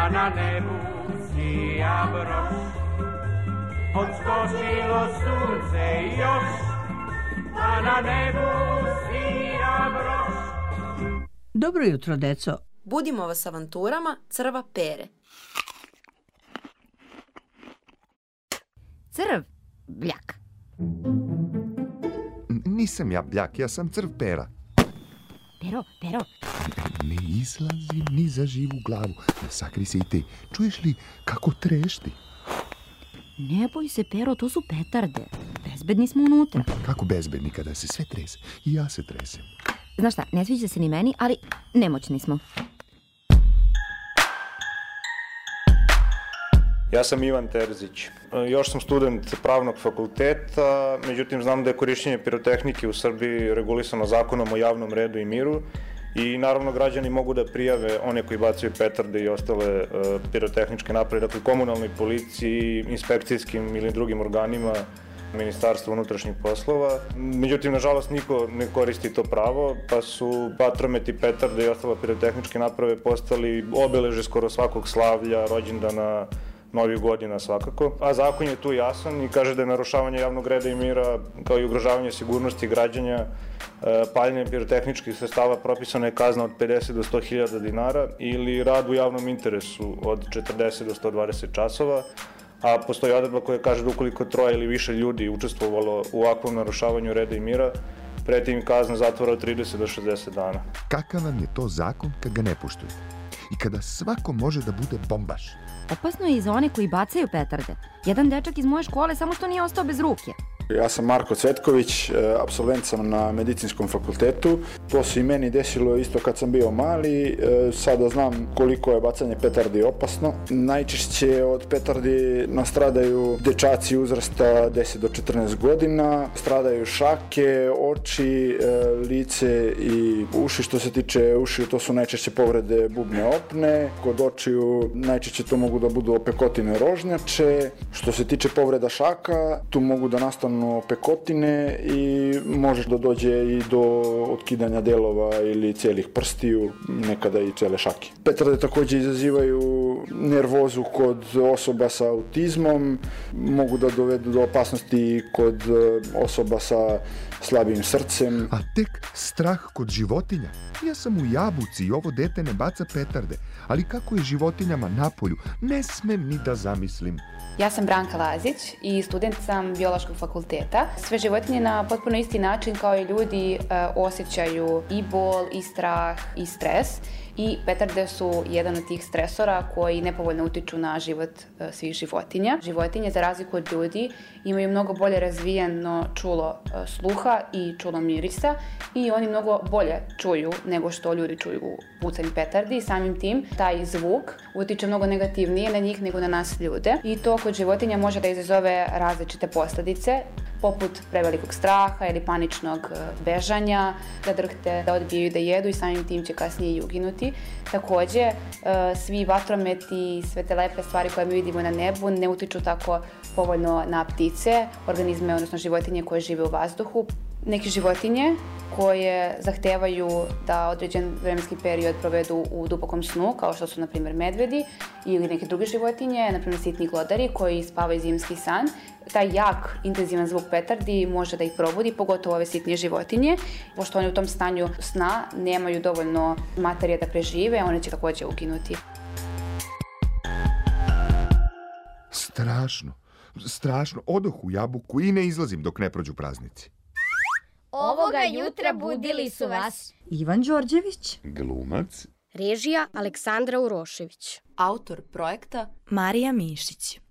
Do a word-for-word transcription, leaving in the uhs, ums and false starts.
pa na nebu sija broš. Odskočilo sunce još, pa na nebu sija broš. Dobro jutro, deco. Budimo vas avanturama Crva Pere. Crv, bljak. Nisam ja bljak, ja sam Crv Pera. Pero, Pero. Ne izlazi ni za živu glavu. Sakri se i ti. Čuješ li kako trešti? Ne boj se, Pero, to su petarde. Bezbedni smo unutra. Kako bezbedni kada se sve trese? I ja se tresem. Znaš šta, ne sviđa se ni meni, ali nemoćni smo. Ja sam Ivan Terzić. Još sam student pravnog fakulteta, međutim znam da je korišćenje pirotehnike u Srbiji regulisano zakonom o javnom redu i miru i naravno građani mogu da prijave one koji bacaju petarde i ostale uh, pirotehničke naprave, dakle komunalnoj policiji, inspekcijskim ili drugim organima Ministarstva unutrašnjih poslova. Međutim, nažalost, niko ne koristi to pravo, pa su vatrometi, petarde i ostale pirotehničke naprave postali obeleže skoro svakog slavlja, rođendana, novih godina svakako. A zakon je tu jasan i kaže da je narušavanje javnog reda i mira, kao i ugrožavanje sigurnosti građanja, paljenje pirotehničkih sredstava propisana je kazna od pedeset do sto hiljada dinara ili rad u javnom interesu od četrdeset do sto dvadeset časova, a postoji odredba koja kaže da ukoliko troje ili više ljudi učestvovalo u ovakvom narušavanju reda i mira, preti im kazna zatvora od trideset do šezdeset dana. Kakav vam je to zakon kad ga ne poštujete? I kada svako može da bude bombaš? Opasno je i za one koji bacaju petarde. Jedan dečak iz moje škole samo što nije ostao bez ruke. Ja sam Marko Cvetković, apsolvent sam na medicinskom fakultetu. To se i meni desilo isto kad sam bio mali. Sada znam koliko je bacanje petardi opasno. Najčešće od petardi nastradaju dečaci uzrasta deset do četrnaest godina. Stradaju šake, oči, lice i uši. Što se tiče uši, to su najčešće povrede bubne opne. Kod očiju najčešće to mogu da budu opekotine rožnjače. Što se tiče povreda šaka, tu mogu da nastanu pekotine i može da dođe i do otkidanja delova ili celih prstiju, nekada i cele šake. Petarde takođe izazivaju nervozu kod osoba sa autizmom, mogu da dovedu do opasnosti kod osoba sa slabim srcem. A tek strah kod životinja? Ja sam u Jabuci i ovo dete ne baca petarde, ali kako je životinjama napolju, ne smem ni da zamislim. Ja sam Branka Lazić i student sam biološkog fakulteta. Sve životinje na potpuno isti način kao i ljudi e, osjećaju i bol, i strah, i stres. I petarde su jedan od tih stresora koji nepovoljno utiču na život e, svih životinja. Životinje, za razliku od ljudi, imaju mnogo bolje razvijeno čulo e, sluha i čulo mirisa i oni mnogo bolje čuju nego što ljudi čuju u pucanju petardi. Samim tim, taj zvuk utiče mnogo negativnije na njih nego na nas ljude i to kod životinja može da izazove različite posledice, poput prevelikog straha ili paničnog bežanja, da drhte, da odbijaju da jedu i samim tim će kasnije i uginuti. Takođe, svi vatrometi i sve te lepe stvari koje mi vidimo na nebu ne utiču tako povoljno na ptice, organizme, odnosno životinje koje žive u vazduhu. Neke životinje koje zahtevaju da određen vremenski period provedu u dubokom snu, kao što su, na primjer, medvedi ili neke druge životinje, na primjer sitni glodari koji spavaju zimski san. Taj jak, intenzivan zvuk petardi može da ih probudi, pogotovo ove sitnije životinje. Pošto oni u tom stanju sna nemaju dovoljno materije da prežive, one će takođe uginuti. Strašno, strašno. Odoh u Jabuku i ne izlazim dok ne prođu praznici. Ovoga jutra budili su vas Ivan Đorđević, glumac, režija Aleksandra Urošević, autor projekta Marija Mišić.